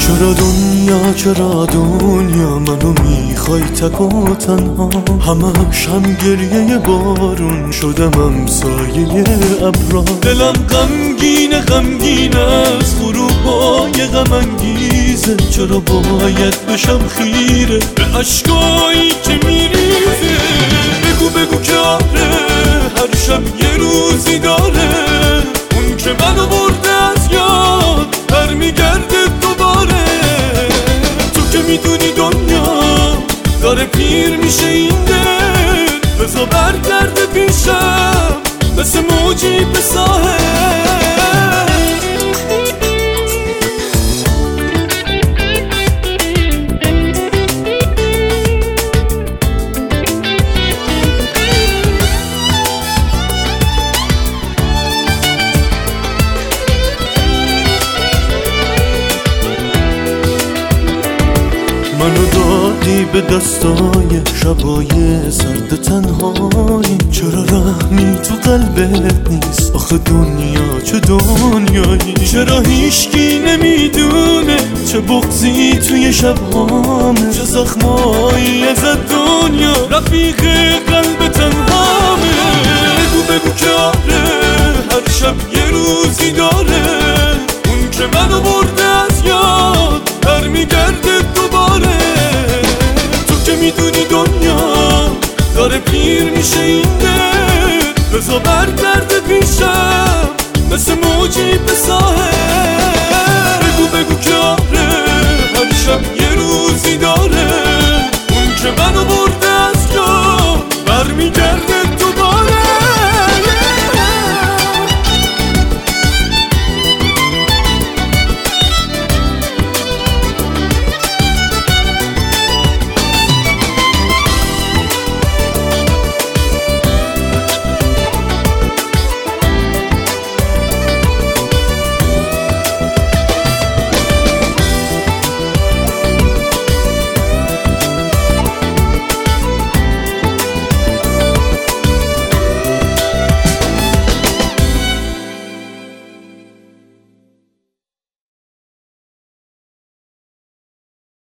چرا دنیا منو میخوای تک و تنها، همش هم گریه بارون شدم سایه ابرا. دلم غمگین از غروبای غم انگیزه، چرا باید بشم خیره به اشکایی که میریزه؟ بگو که آره هر شب یه روزی داره، اون که منو برده از یاد برمیگرده دوباره. تو که میدونی دنیا داره پیر میشه این دل، بذار برگرده پیشم مثل موجی به ساحل. منو دادی به دستای شبای سرد تنهایی، چرا رحمی تو قلبت نیست آخه دنیا چه دنیایی؟ چرا هیچکی نمیدونه چه بغضی توی شبهامه، چه زخمایی از دنیا رفیق قلب تنهامه؟ بگو که آره هر شب یه روزی داره، اون که منو برده از یاد برمیگرده دوباره. تو که میدونی دنیا داره پیر میشه این دل، بذار برگرده پیش